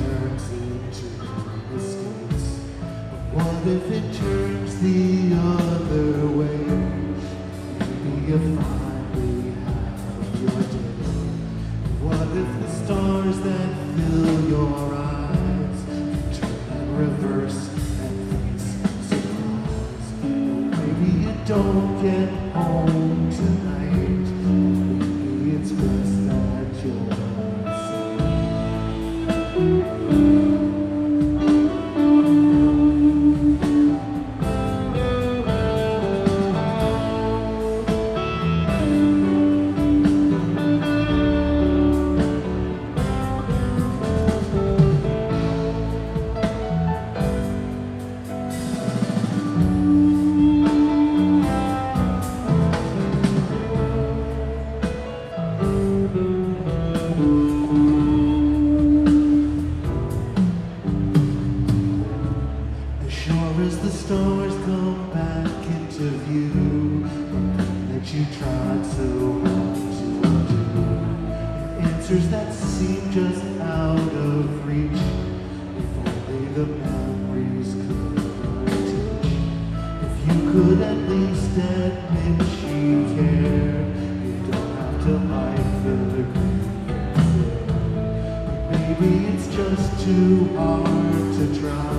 turns into mistakes. But what if it turns the other way? Maybe you finally have your day. What if the stars that fill your eyes turn in reverse and face surprise? Maybe you don't get home tonight. Maybe it's best that you're as the stars come back into view, that you tried so hard to undo, answers that seem just out of reach. If only the memories could teach. If you could at least admit you care, you don't have to like the grief. Maybe it's just too hard to try.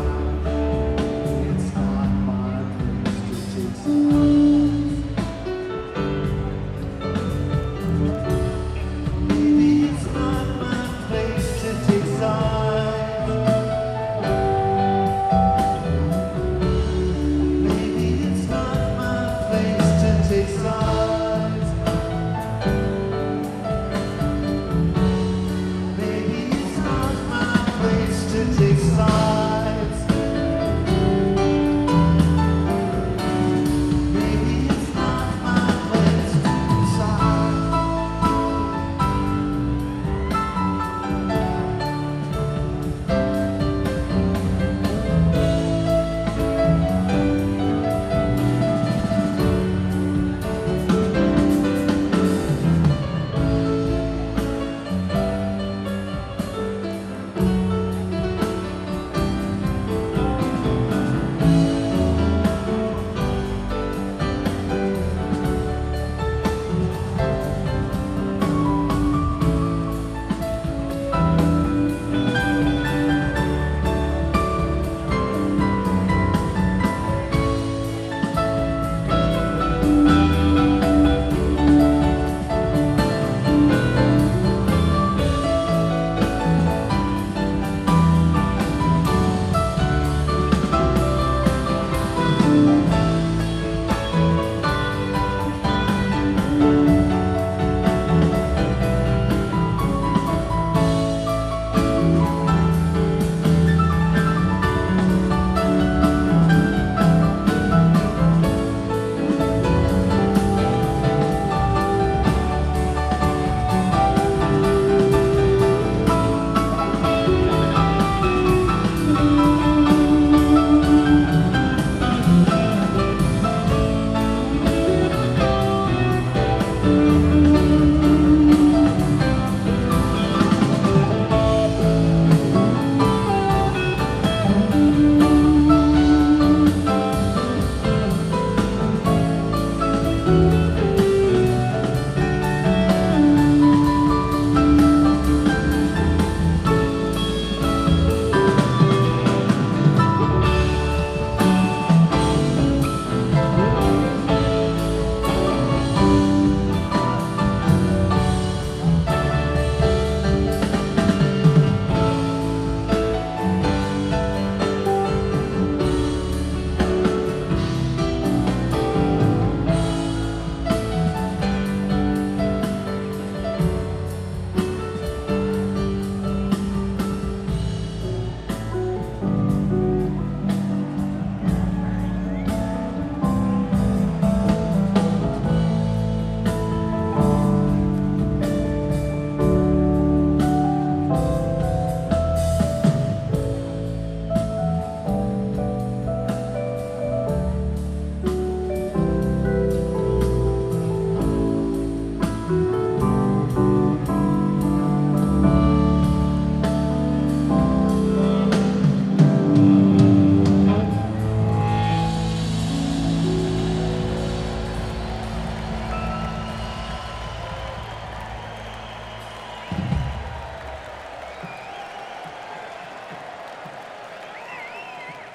Take sides.